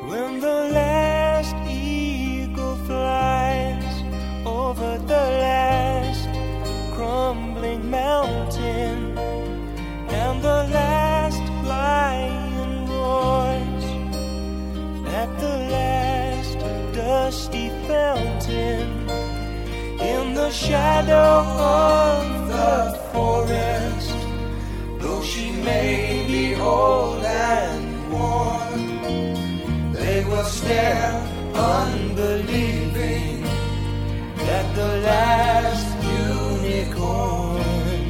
When the last eagle flies over the last crumbling mountain, and the last lion roars at the last dusty fountain, in the shadow of the forest, though she may be old and worn, they will stare unbelieving at the last unicorn.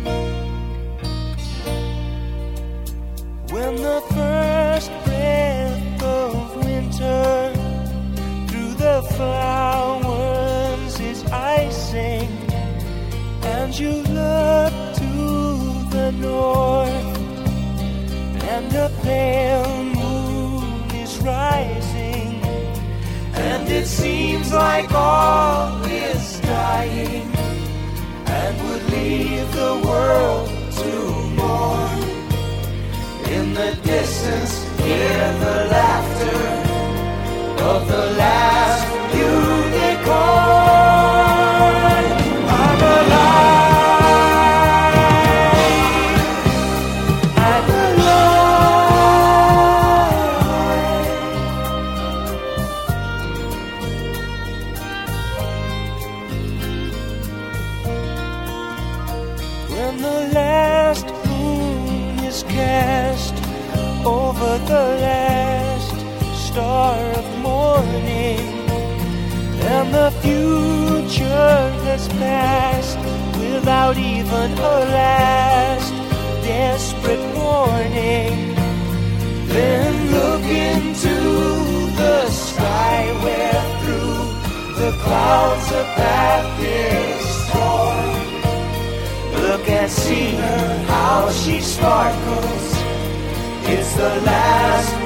When the first breath of winter through the flowers is icing, and you look to the north, and a pale moon is rising, and it seems like all is dying, and would leave the world to mourn. In the distance, hear the laughter of the last unicorn. I'm alive. I'm alive. When the last moon is cast over the last star of morning, and the future has passed without even a last desperate warning, then look into the sky where through the clouds a path is torn. Look and see her, how she sparkles. It's the last